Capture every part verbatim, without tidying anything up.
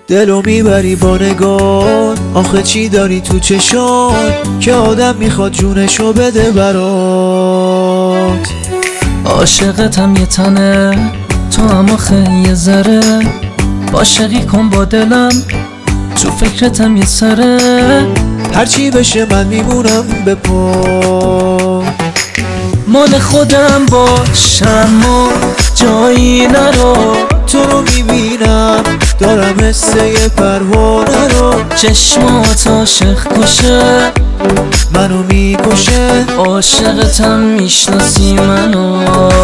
دلو میبری با نگاه، آخه چی داری تو چشات که آدم میخواد جونشو بده برات. عاشقتم یه تنه تو هم آخه یه ذره، عاشقی کن با دلم تو فکرتم یه سره. هرچی بشه من میمونم به پا، مال خودم باشم و جایی نرو. تو رو میبینم دارم حس یه پروانه رو. چشمات عاشق کشه منو میکشه، عاشقتم میشناسی منو.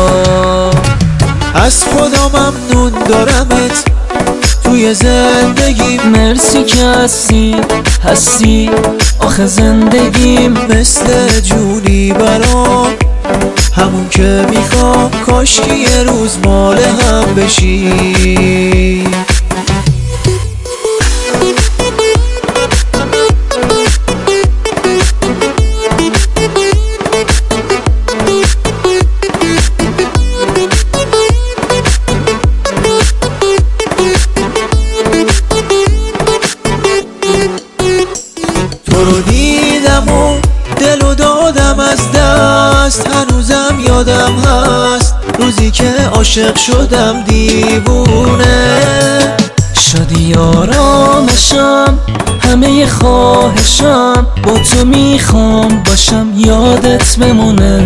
از خدا ممنون دارمت توی زندگیم. مرسی که هستی هستی آخه زندگیم. مثل جونی برام همون که میخوام، کاش که یه روز مال هم بشی. تو رو دیدم و دلو دادم از دست، هنوزم یادم هست روزی که عاشق شدم دیوونه. شادی آرامشم همه خواهشم، با تو میخوام باشم یادت بمونه.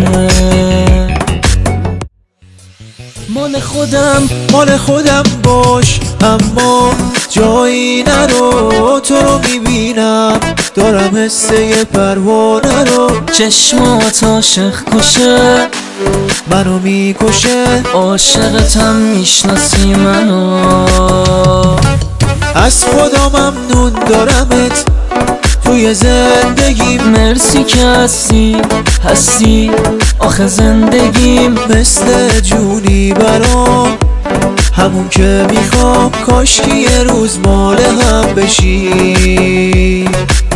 مال خودم مال خودم باش اما جایی نرو. تو رو میبینم دارم حس یه پروانه رو. چشمات عاشق کشه منو میکشه، عاشقتم میشناسی منو. از خدا ممنون دارمت توی زندگیم. مرسی که هستی هستی آخه زندگیم. مثل جونی برام همون که میخوام، کاش که یه روز مال هم بشی.